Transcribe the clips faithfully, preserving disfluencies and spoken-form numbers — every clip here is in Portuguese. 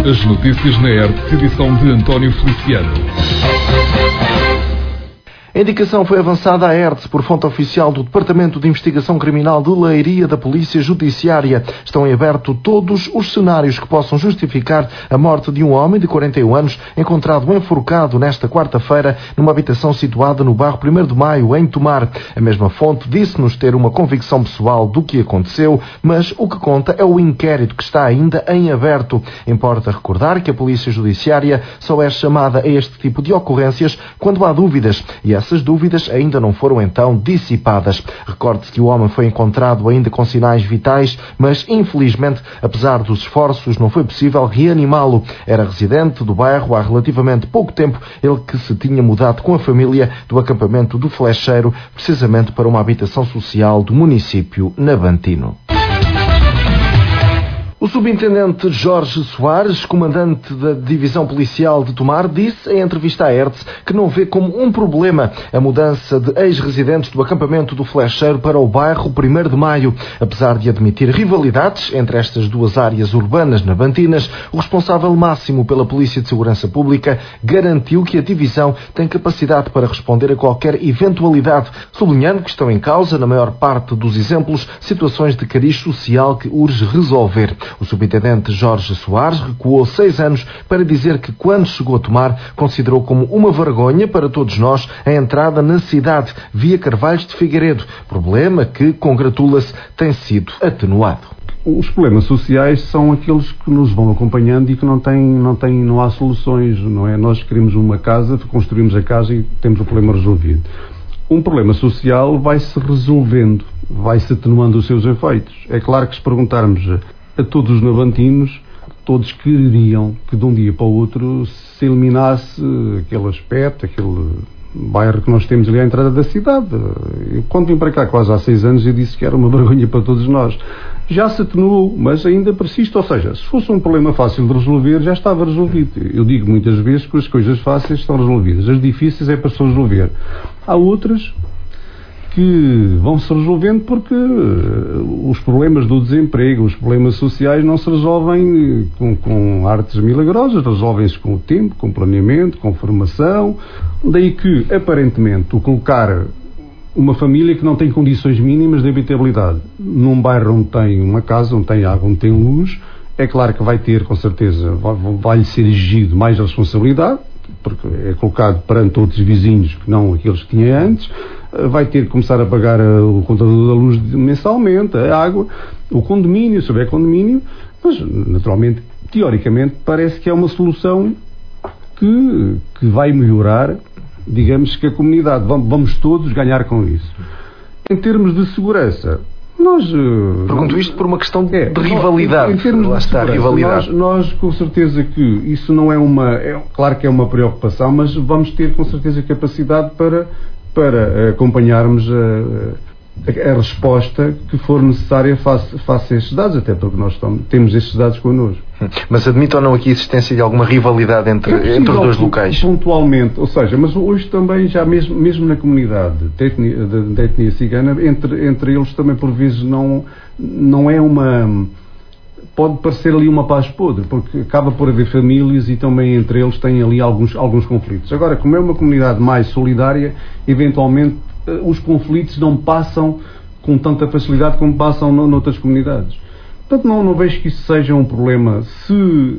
As notícias na E R T, edição de António Feliciano. A indicação foi avançada à E R T por fonte oficial do Departamento de Investigação Criminal de Leiria da Polícia Judiciária. Estão em aberto todos os cenários que possam justificar a morte de um homem de quarenta e um anos encontrado enforcado nesta quarta-feira numa habitação situada no bairro primeiro de Maio, em Tomar. A mesma fonte disse-nos ter uma convicção pessoal do que aconteceu, mas o que conta é o inquérito que está ainda em aberto. Importa recordar que a Polícia Judiciária só é chamada a este tipo de ocorrências quando há dúvidas, e essas dúvidas ainda não foram então dissipadas. Recorde-se que o homem foi encontrado ainda com sinais vitais, mas infelizmente, apesar dos esforços, não foi possível reanimá-lo. Era residente do bairro há relativamente pouco tempo, ele que se tinha mudado com a família do acampamento do Flecheiro, precisamente para uma habitação social do município nabantino. O subintendente Jorge Soares, comandante da Divisão Policial de Tomar, disse em entrevista à E R T que não vê como um problema a mudança de ex-residentes do acampamento do Flecheiro para o bairro primeiro de Maio. Apesar de admitir rivalidades entre estas duas áreas urbanas nabantinas, o responsável máximo pela Polícia de Segurança Pública garantiu que a divisão tem capacidade para responder a qualquer eventualidade, sublinhando que estão em causa, na maior parte dos exemplos, situações de cariz social que urge resolver. O subintendente Jorge Soares recuou seis anos para dizer que, quando chegou a Tomar, considerou como uma vergonha para todos nós a entrada na cidade via Carvalhos de Figueiredo, problema que, congratula-se, tem sido atenuado. Os problemas sociais são aqueles que nos vão acompanhando e que não têm, não têm, não há soluções, não é? Nós queremos uma casa, construímos a casa e temos o problema resolvido. Um problema social vai-se resolvendo, vai-se atenuando os seus efeitos. É claro que se perguntarmos a todos os nabantinos, todos queriam que de um dia para o outro se eliminasse aquele aspecto, aquele bairro que nós temos ali à entrada da cidade. Eu, quando vim para cá quase há seis anos, eu disse que era uma vergonha para todos nós. Já se atenuou, mas ainda persiste, ou seja, se fosse um problema fácil de resolver, já estava resolvido. Eu digo muitas vezes que as coisas fáceis estão resolvidas, as difíceis é para se resolver. Há outras que vão se resolvendo porque os problemas do desemprego, os problemas sociais não se resolvem com, com artes milagrosas, resolvem-se com o tempo, com planeamento, com formação. Daí que, aparentemente, o colocar uma família que não tem condições mínimas de habitabilidade num bairro onde tem uma casa, onde tem água, onde tem luz, é claro que vai ter, com certeza, vai-lhe ser exigido mais responsabilidade, porque é colocado perante outros vizinhos que não aqueles que tinha antes. Vai ter que começar a pagar o contador da luz mensalmente, a água, o condomínio, se houver condomínio, mas naturalmente, teoricamente, parece que é uma solução que, que vai melhorar, digamos que a comunidade, vamos, vamos todos ganhar com isso. Em termos de segurança, nós... Pergunto isto por uma questão de, é, de rivalidade. Em termos Lá de está, rivalidade. Nós, nós, com certeza que isso não é uma... É, claro que é uma preocupação, mas vamos ter com certeza capacidade para... para acompanharmos a, a, a resposta que for necessária face, face a estes dados, até porque nós estamos, temos estes dados connosco. Mas admite ou não aqui a existência de alguma rivalidade entre, é entre os dois locais? Pontualmente, ou seja, mas hoje também, já mesmo, mesmo na comunidade da etnia, da etnia cigana, entre, entre eles também por vezes não, não é uma... Pode parecer ali uma paz podre, porque acaba por haver famílias e também entre eles têm ali alguns, alguns conflitos. Agora, como é uma comunidade mais solidária, eventualmente os conflitos não passam com tanta facilidade como passam no, noutras comunidades. Portanto, não, não vejo que isso seja um problema. Se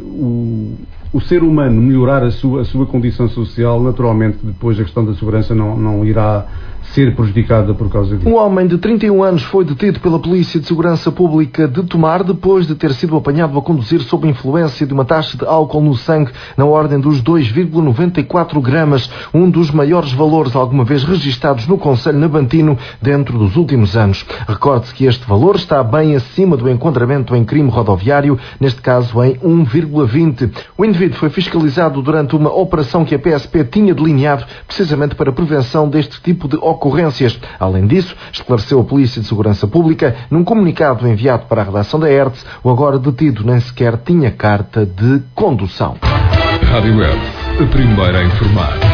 o, o ser humano melhorar a sua, a sua condição social, naturalmente depois a questão da segurança não, não irá ser prejudicada por causa disso. Um homem de trinta e um anos foi detido pela Polícia de Segurança Pública de Tomar depois de ter sido apanhado a conduzir sob influência de uma taxa de álcool no sangue na ordem dos dois vírgula noventa e quatro gramas, um dos maiores valores alguma vez registados no concelho nabantino dentro dos últimos anos. Recorde-se que este valor está bem acima do enquadramento em crime rodoviário, neste caso em um vírgula vinte. O indivíduo foi fiscalizado durante uma operação que a P S P tinha delineado precisamente para a prevenção deste tipo de ocorrências. Além disso, esclareceu a Polícia de Segurança Pública, num comunicado enviado para a redação da E R T, o agora detido nem sequer tinha carta de condução. Rádio E R T, a primeira a informar.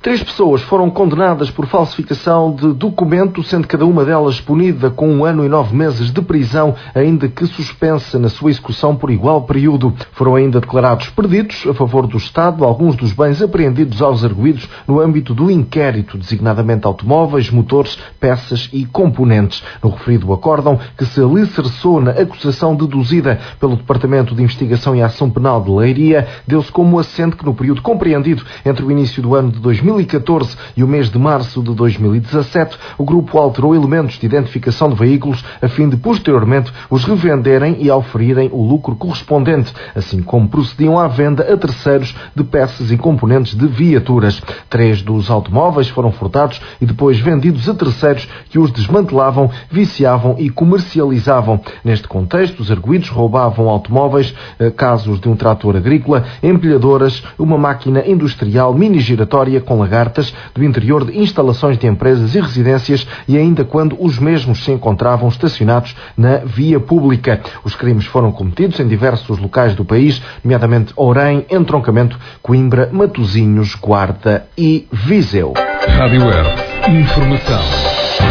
Três pessoas foram condenadas por falsificação de documento, sendo cada uma delas punida com um ano e nove meses de prisão, ainda que suspensa na sua execução por igual período. Foram ainda declarados perdidos a favor do Estado alguns dos bens apreendidos aos arguidos no âmbito do inquérito, designadamente automóveis, motores, peças e componentes. No referido acórdão, que se alicerçou na acusação deduzida pelo Departamento de Investigação e Ação Penal de Leiria, deu-se como assente que no período compreendido entre o início do ano de dois mil e catorze e o mês de março de dois mil e dezassete, o grupo alterou elementos de identificação de veículos a fim de posteriormente os revenderem e oferirem o lucro correspondente, assim como procediam à venda a terceiros de peças e componentes de viaturas. Três dos automóveis foram furtados e depois vendidos a terceiros que os desmantelavam, viciavam e comercializavam. Neste contexto, os arguidos roubavam automóveis, casos de um trator agrícola, empilhadoras, uma máquina industrial mini-giratória com lagartas do interior de instalações de empresas e residências e ainda quando os mesmos se encontravam estacionados na via pública. Os crimes foram cometidos em diversos locais do país, nomeadamente Orem, Entroncamento, Coimbra, Matosinhos, Guarda e Viseu. Rádio Hertz. Informação.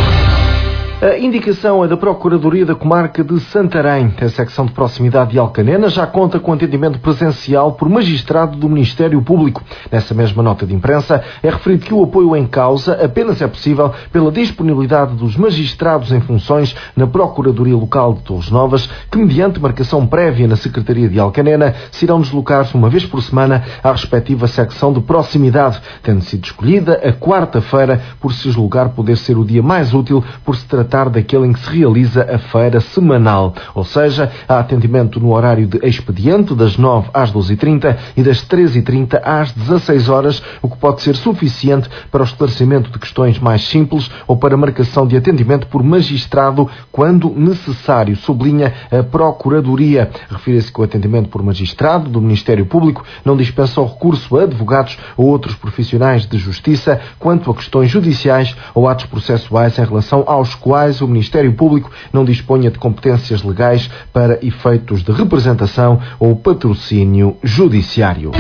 A indicação é da Procuradoria da Comarca de Santarém. A secção de proximidade de Alcanena já conta com atendimento presencial por magistrado do Ministério Público. Nessa mesma nota de imprensa é referido que o apoio em causa apenas é possível pela disponibilidade dos magistrados em funções na Procuradoria Local de Torres Novas, que mediante marcação prévia na Secretaria de Alcanena se irão deslocar-se uma vez por semana à respectiva secção de proximidade, tendo sido escolhida a quarta-feira por se julgar poder ser o dia mais útil por se tratar daquele em que se realiza a feira semanal, ou seja, há atendimento no horário de expediente das nove às doze e trinta e das treze e trinta às dezasseis horas, o que pode ser suficiente para o esclarecimento de questões mais simples ou para marcação de atendimento por magistrado quando necessário, sublinha a Procuradoria. Refere-se que o atendimento por magistrado do Ministério Público não dispensa o recurso a advogados ou outros profissionais de justiça quanto a questões judiciais ou atos processuais em relação aos quais o Ministério Público não disponha de competências legais para efeitos de representação ou patrocínio judiciário.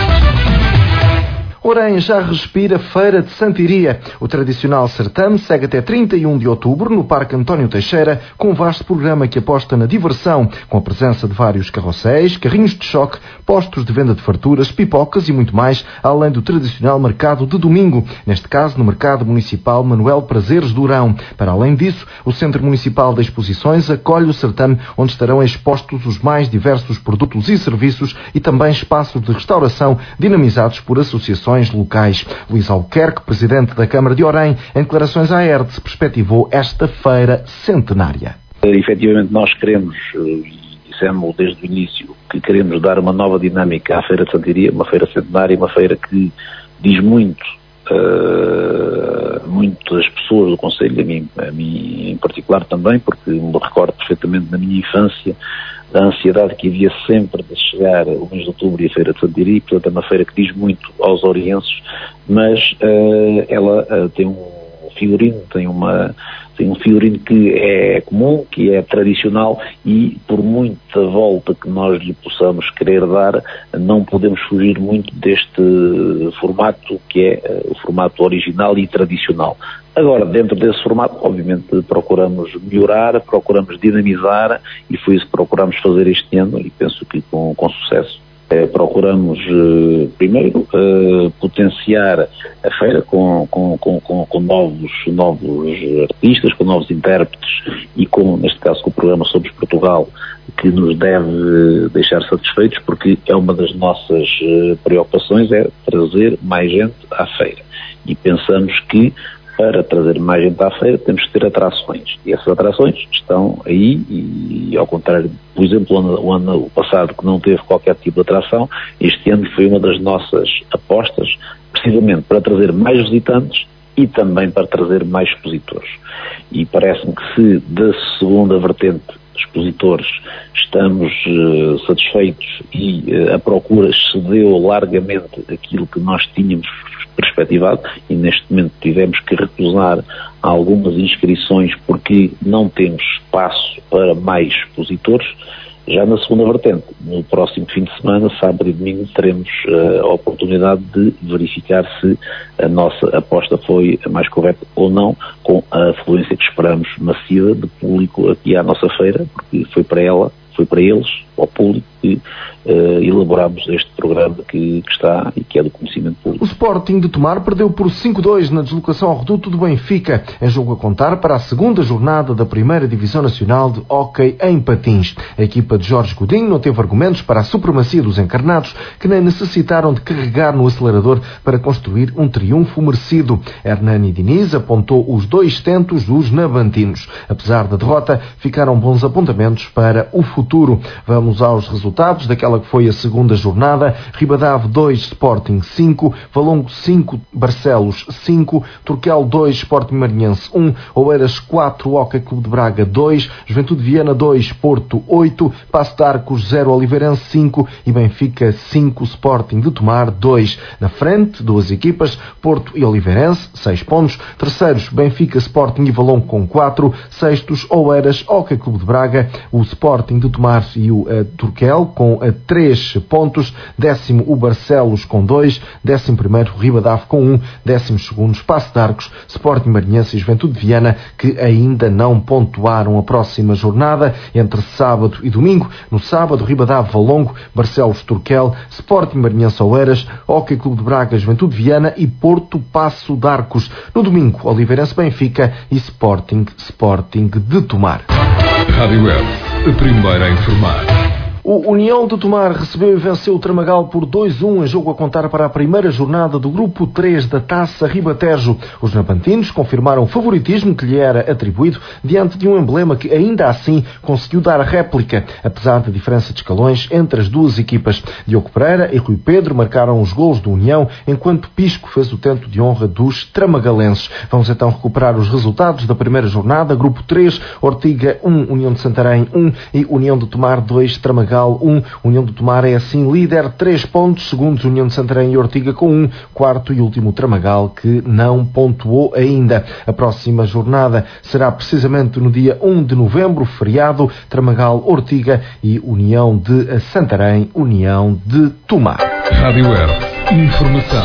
Orem já respira Feira de Santiria. O tradicional certame segue até trinta e um de outubro no Parque António Teixeira, com um vasto programa que aposta na diversão, com a presença de vários carrosséis, carrinhos de choque, postos de venda de farturas, pipocas e muito mais, além do tradicional mercado de domingo, neste caso no Mercado Municipal Manuel Prazeres Durão. Para além disso, o Centro Municipal de Exposições acolhe o certame, onde estarão expostos os mais diversos produtos e serviços e também espaços de restauração dinamizados por associações locais. Luís Albuquerque, presidente da Câmara de Orem, em declarações à Hertz, perspectivou esta feira centenária. Efetivamente nós queremos, e dissemos desde o início, que queremos dar uma nova dinâmica à Feira de Santiria, uma feira centenária, uma feira que diz muito, uh, muito das pessoas do Conselho, a mim, a mim em particular também, porque me recordo perfeitamente na minha infância da ansiedade que havia sempre de chegar o mês de outubro e a Feira de Santiria, e portanto é uma feira que diz muito aos orienses, mas uh, ela uh, tem um figurino, tem uma tem um figurino que é comum, que é tradicional, e por muita volta que nós lhe possamos querer dar, não podemos fugir muito deste formato que é uh, o formato original e tradicional. Agora, dentro desse formato, obviamente, procuramos melhorar, procuramos dinamizar, e foi isso que procuramos fazer este ano, e penso que com, com sucesso. Eh, procuramos, eh, primeiro, eh, potenciar a feira com, com, com, com, com novos, novos artistas, com novos intérpretes, e com, neste caso, com o programa Somos Portugal, que nos deve deixar satisfeitos, porque é uma das nossas eh, preocupações, é trazer mais gente à feira. E pensamos que, para trazer mais gente à feira, temos que ter atrações. E essas atrações estão aí, e ao contrário, por exemplo, o ano, o ano passado, que não teve qualquer tipo de atração, este ano foi uma das nossas apostas, precisamente para trazer mais visitantes e também para trazer mais expositores. E parece-me que se da segunda vertente, expositores, estamos uh, satisfeitos e uh, a procura excedeu largamente aquilo que nós tínhamos perspectivado, e neste momento tivemos que recusar algumas inscrições porque não temos espaço para mais expositores. Já na segunda vertente, no próximo fim de semana, sábado e domingo, teremos uh, a oportunidade de verificar se a nossa aposta foi a mais correta ou não, com a afluência que esperamos massiva de público aqui à nossa feira, porque foi para ela, foi para eles, ao público, que uh, elaborámos este programa que, que está e que é do conhecimento público. O Sporting de Tomar perdeu por cinco a dois na deslocação ao reduto do Benfica, em jogo a contar para a segunda jornada da primeira Divisão Nacional de Hóquei em Patins. A equipa de Jorge Godinho não teve argumentos para a supremacia dos encarnados, que nem necessitaram de carregar no acelerador para construir um triunfo merecido. Hernani Diniz apontou os dois tentos dos navantinos. Apesar da derrota, ficaram bons apontamentos para o futuro. Vamos aos resultados daquela que foi a segunda jornada. Ribadave dois, Sporting cinco, Valongo cinco, Barcelos cinco, Turquel dois, Sporting Marinhense um, Oeiras quatro, Hóquei Clube de Braga dois, Juventude de Viana dois, Porto oito, Paço de Arcos zero, Oliveirense cinco e Benfica cinco, Sporting de Tomar dois. Na frente, duas equipas, Porto e Oliveirense, seis pontos. Terceiros, Benfica, Sporting e Valongo com quatro. Sextos, Oeiras, Hóquei Clube de Braga, o Sporting de Tomar e o uh, Turquel com três pontos, décimo o Barcelos com dois, décimo primeiro Ribadave com um, décimo segundo Paço de Arcos, Sporting Marinhense e Juventude de Viana, que ainda não pontuaram a próxima jornada, entre sábado e domingo. No sábado, Ribadave Valongo, Barcelos Turquel, Sporting Marinhense Oeiras, Hóquei Clube de Braga, Juventude de Viana e Porto Paço de Arcos. No domingo, Oliveirense Benfica e Sporting Sporting de Tomar. Rádio Web, a primeira a informar. O União de Tomar recebeu e venceu o Tramagal por dois a um em jogo a contar para a primeira jornada do Grupo três da Taça Ribatejo. Os navantinos confirmaram o favoritismo que lhe era atribuído diante de um emblema que ainda assim conseguiu dar réplica, apesar da diferença de escalões entre as duas equipas. Diogo Pereira e Rui Pedro marcaram os golos do União, enquanto Pisco fez o tento de honra dos tramagalenses. Vamos então recuperar os resultados da primeira jornada. Grupo três, Ortiga um, União de Santarém um e União de Tomar dois, Tramagal um. União de Tomar é assim líder, três pontos, segundos União de Santarém e Ortiga com um, quarto e último Tramagal, que não pontuou ainda. A próxima jornada será precisamente no dia um de novembro, feriado, Tramagal, Ortiga e União de Santarém, União de Tomar. Rádio Web, informação.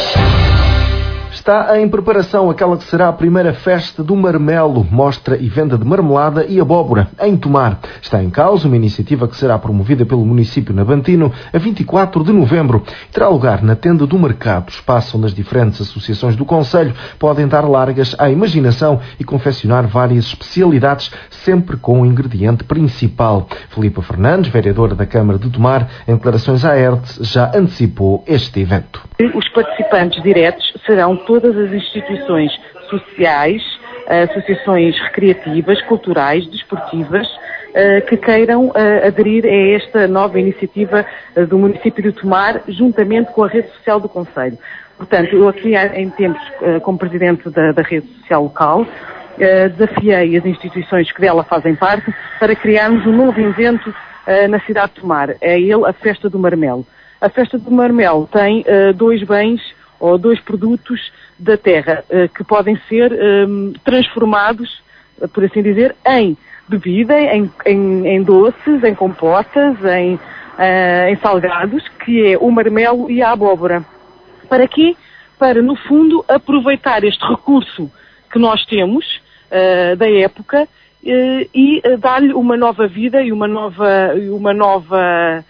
Está em preparação aquela que será a primeira festa do marmelo, mostra e venda de marmelada e abóbora, em Tomar. Está em causa uma iniciativa que será promovida pelo município navantino a vinte e quatro de novembro. Terá lugar na tenda do mercado, espaço onde as diferentes associações do concelho podem dar largas à imaginação e confeccionar várias especialidades, sempre com o ingrediente principal. Filipe Fernandes, vereadora da Câmara de Tomar, em declarações à R T, já antecipou este evento. Os participantes diretos serão todas as instituições sociais, associações recreativas, culturais, desportivas, que queiram aderir a esta nova iniciativa do município de Tomar, juntamente com a rede social do concelho. Portanto, eu aqui em tempos, como presidente da, da rede social local, desafiei as instituições que dela fazem parte para criarmos um novo evento na cidade de Tomar. É ele a Festa do Marmelo. A Festa do Marmelo tem uh, dois bens ou dois produtos da terra uh, que podem ser um, transformados, uh, por assim dizer, em bebida, em, em, em doces, em compotas, em, uh, em salgados, que é o marmelo e a abóbora. Para quê? Para, no fundo, aproveitar este recurso que nós temos uh, da época uh, e uh, dar-lhe uma nova vida e uma nova... Uma nova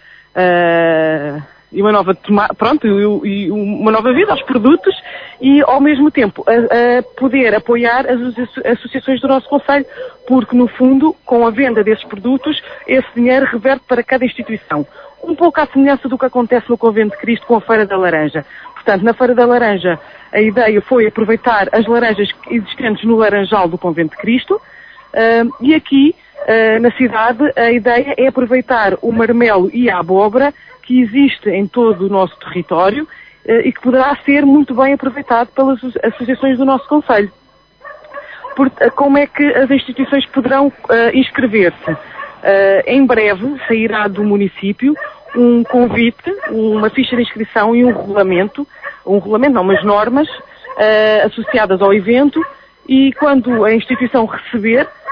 uh, e uma nova, pronto, e uma nova vida aos produtos e, ao mesmo tempo, a, a poder apoiar as associações do nosso concelho, porque, no fundo, com a venda desses produtos, esse dinheiro reverte para cada instituição. Um pouco à semelhança do que acontece no Convento de Cristo com a Feira da Laranja. Portanto, na Feira da Laranja, a ideia foi aproveitar as laranjas existentes no Laranjal do Convento de Cristo, uh, e aqui, uh, na cidade, a ideia é aproveitar o marmelo e a abóbora que existe em todo o nosso território uh, e que poderá ser muito bem aproveitado pelas associações do nosso concelho. Por, uh, como é que as instituições poderão uh, inscrever-se? Uh, em breve sairá do município um convite, uma ficha de inscrição e um regulamento, um regulamento não, mas normas uh, associadas ao evento, e quando a instituição receber,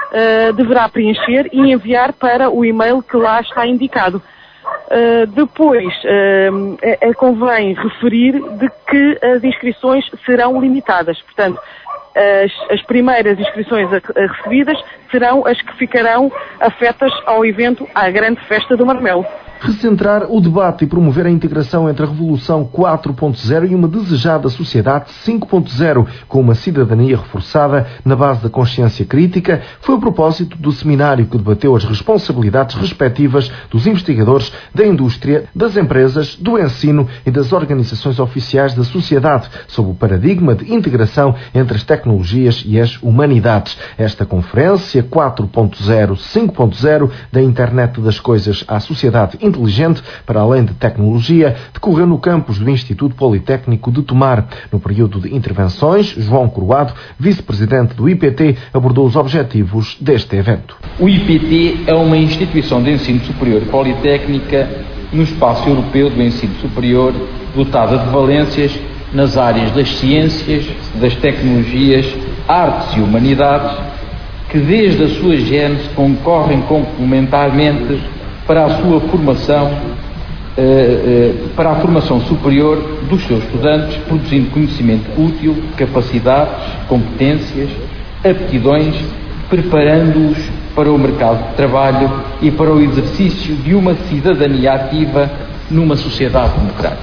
uh, deverá preencher e enviar para o e-mail que lá está indicado. Uh, depois, uh, é, é convém referir de que as inscrições serão limitadas. Portanto, as, as primeiras inscrições a, a recebidas serão as que ficarão afetas ao evento, à grande festa do Marmelo. Recentrar o debate e promover a integração entre a Revolução quatro ponto zero e uma desejada sociedade cinco ponto zero, com uma cidadania reforçada na base da consciência crítica, foi o propósito do seminário que debateu as responsabilidades respectivas dos investigadores da indústria, das empresas, do ensino e das organizações oficiais da sociedade, sob o paradigma de integração entre as tecnologias e as humanidades. Esta conferência quatro ponto zero, cinco ponto zero, da internet das coisas à sociedade inteligente, para além de tecnologia, decorreu no campus do Instituto Politécnico de Tomar. No período de intervenções, João Coroado, vice-presidente do I P T, abordou os objetivos deste evento. O I P T é uma instituição de ensino superior politécnica no espaço europeu do ensino superior, dotada de valências nas áreas das ciências, das tecnologias, artes e humanidades, que desde a sua gênese concorrem complementarmente para a sua formação, eh, eh, para a formação superior dos seus estudantes, produzindo conhecimento útil, capacidades, competências, aptidões, preparando-os para o mercado de trabalho e para o exercício de uma cidadania ativa numa sociedade democrática.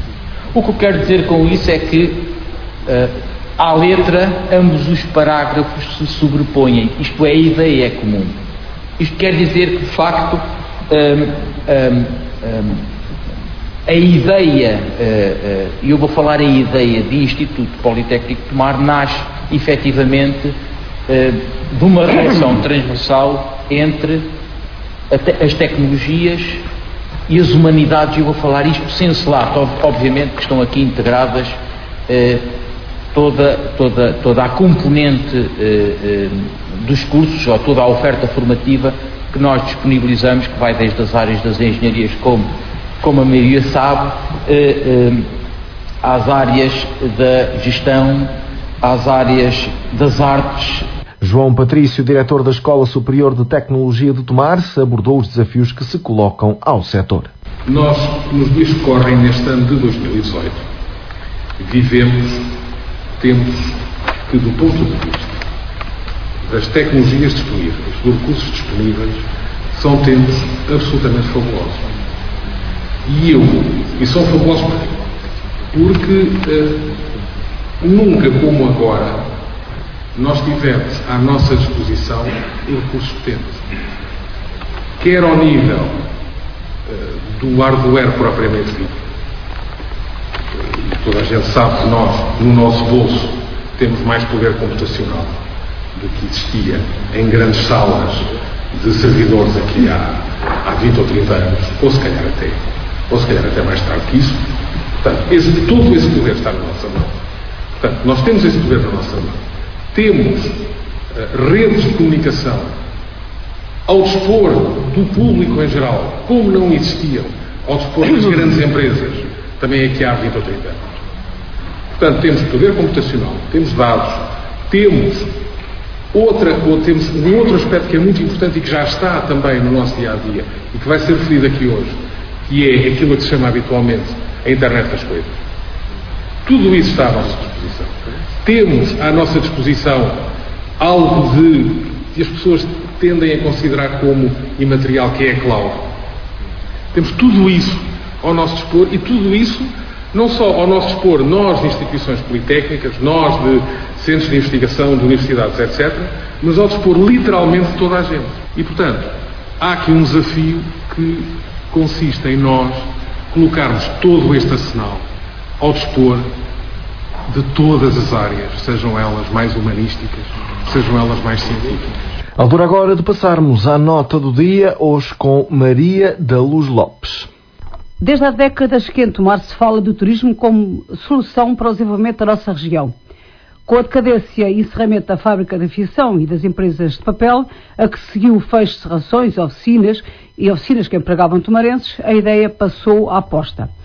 O que eu quero dizer com isso é que, eh, à letra, ambos os parágrafos se sobrepõem, isto é, a ideia é comum. Isto quer dizer que, de facto, Um, um, um, a ideia, e uh, uh, eu vou falar a ideia de Instituto Politécnico de Tomar, nasce efetivamente uh, de uma relação transversal entre te as tecnologias e as humanidades. Eu vou falar isto sem celato, ob obviamente que estão aqui integradas uh, toda, toda, toda a componente uh, uh, dos cursos, ou toda a oferta formativa que nós disponibilizamos, que vai desde as áreas das engenharias, como, como a maioria sabe, eh, eh, às áreas da gestão, às áreas das artes. João Patrício, diretor da Escola Superior de Tecnologia de Tomar, abordou os desafios que se colocam ao setor. Nós, nos dias que correm neste ano de dois mil e dezoito, vivemos tempos que, do ponto de vista das tecnologias disponíveis, dos recursos disponíveis, são tempos absolutamente fabulosos. E eu, e são fabulosos porque uh, nunca como agora nós tivemos à nossa disposição recursos potentes. Quer ao nível uh, do hardware propriamente dito. Uh, toda a gente sabe que nós, no nosso bolso, temos mais poder computacional do que existia em grandes salas de servidores aqui há, há vinte ou trinta anos, ou se calhar até, ou se calhar até mais tarde que isso. Portanto, esse, todo esse poder está na nossa mão. Portanto, nós temos esse poder na nossa mão. Temos uh, redes de comunicação ao dispor do público em geral, como não existiam ao dispor das grandes empresas, também aqui há vinte ou trinta anos. Portanto, temos poder computacional, temos dados, temos Outra, ou temos um outro aspecto que é muito importante e que já está também no nosso dia-a-dia e que vai ser referido aqui hoje, que é aquilo que se chama habitualmente a internet das coisas. Tudo isso está à nossa disposição. Temos à nossa disposição algo de que as pessoas tendem a considerar como imaterial, que é a cloud. Temos tudo isso ao nosso dispor, e tudo isso não só ao nosso dispor, nós de instituições politécnicas, nós de centros de investigação, de universidades, etcétera, mas ao dispor literalmente de toda a gente. E, portanto, há aqui um desafio que consiste em nós colocarmos todo este arsenal ao dispor de todas as áreas, sejam elas mais humanísticas, sejam elas mais científicas. A altura agora de passarmos à nota do dia, hoje com Maria da Luz Lopes. Desde há décadas que em Tomar se fala do turismo como solução para o desenvolvimento da nossa região. Com a decadência e encerramento da fábrica de aviação e das empresas de papel, a que seguiu o fecho de serrações, oficinas e oficinas que empregavam tomarenses, a ideia passou à aposta.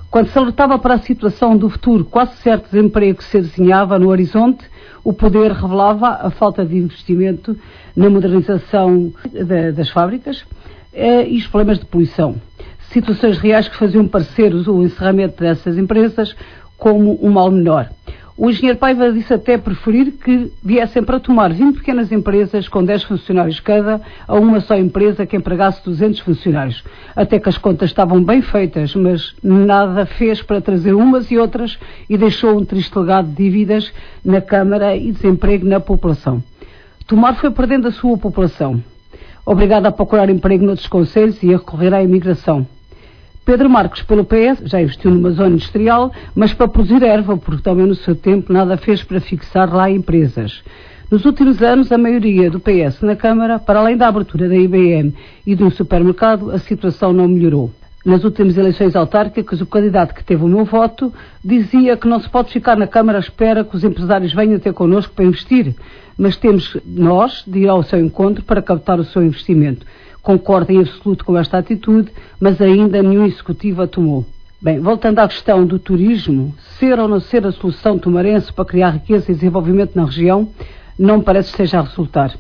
Quando se alertava para a situação do futuro, quase certo desemprego que se desenhava no horizonte, o Poder revelava a falta de investimento na modernização de, das fábricas eh, e os problemas de poluição. Situações reais que faziam parecer o encerramento dessas empresas como um mal menor. O engenheiro Paiva disse até preferir que viessem para tomar vinte pequenas empresas com dez funcionários cada a uma só empresa que empregasse duzentos funcionários. Até que as contas estavam bem feitas, mas nada fez para trazer umas e outras e deixou um triste legado de dívidas na Câmara e desemprego na população. Tomar foi perdendo a sua população, obrigada a procurar emprego noutros concelhos e a recorrer à imigração. Pedro Marques, pelo P S, já investiu numa zona industrial, mas para produzir erva, porque também no seu tempo nada fez para fixar lá empresas. Nos últimos anos, a maioria do P S na Câmara, para além da abertura da I B M e de um supermercado, a situação não melhorou. Nas últimas eleições autárquicas, o candidato que teve o meu voto dizia que não se pode ficar na Câmara à espera que os empresários venham ter connosco para investir, mas temos nós de ir ao seu encontro para captar o seu investimento. Concordo em absoluto com esta atitude, mas ainda nenhum executivo a tomou. Bem, voltando à questão do turismo, ser ou não ser a solução tomarense para criar riqueza e desenvolvimento na região, não me parece que seja a resultar.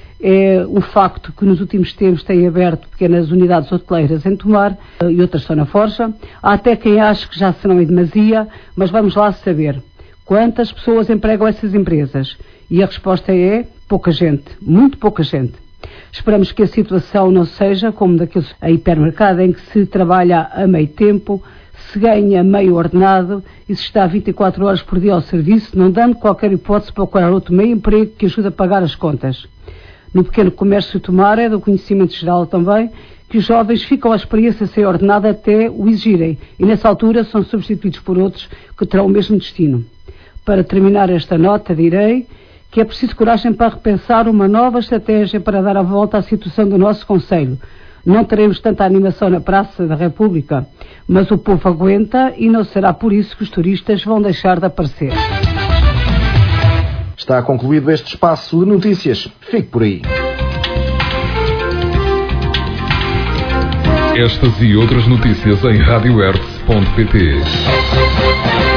É um facto que nos últimos tempos tem aberto pequenas unidades hoteleiras em Tomar e outras só na Forja. Há até quem ache que já serão em demasia, mas vamos lá saber. Quantas pessoas empregam essas empresas? E a resposta é pouca gente, muito pouca gente. Esperamos que a situação não seja como daqueles a hipermercado em que se trabalha a meio tempo, se ganha meio ordenado e se está vinte e quatro horas por dia ao serviço, não dando qualquer hipótese para procurar outro meio emprego que ajude a pagar as contas. No pequeno comércio Tomar é do conhecimento geral também que os jovens ficam à experiência sem ordenado até o exigirem e nessa altura são substituídos por outros que terão o mesmo destino. Para terminar esta nota direi que é preciso coragem para repensar uma nova estratégia para dar a volta à situação do nosso concelho. Não teremos tanta animação na Praça da República, mas o povo aguenta e não será por isso que os turistas vão deixar de aparecer. Está concluído este espaço de notícias. Fique por aí. Estas e outras notícias em rádio hertz ponto pt.